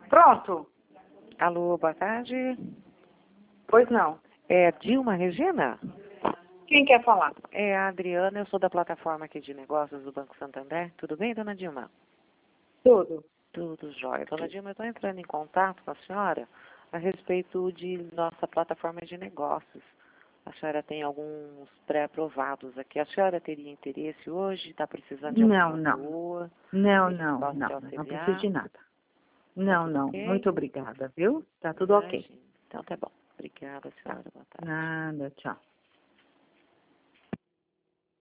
Pronto. Alô, boa tarde. Pois não. É Dilma Regina? Quem quer falar? É a Adriana, eu sou da plataforma aqui de negócios do Banco Santander. Tudo bem, dona Dilma? Tudo. Tudo jóia. Dona Dilma, eu estou entrando em contato com a senhora a respeito de nossa plataforma de negócios. A senhora tem alguns pré-aprovados aqui. A senhora teria interesse hoje? Está precisando de alguma rua? Não preciso de nada. Não. Ok? Muito obrigada, viu? Tá tudo ok. Então tá bom. Obrigada, senhora. Boa tarde. Nada, tchau.